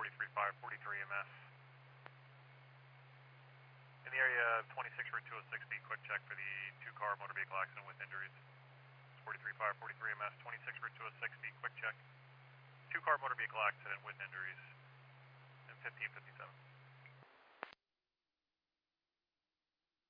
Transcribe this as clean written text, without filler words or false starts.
43.5, 43 EMS. In the area of 26 Route 206, be quick check for the two-car motor vehicle accident with injuries. 43.5, 43 EMS, 26 Route 206, be quick check. Two-car motor vehicle accident with injuries. And 1557.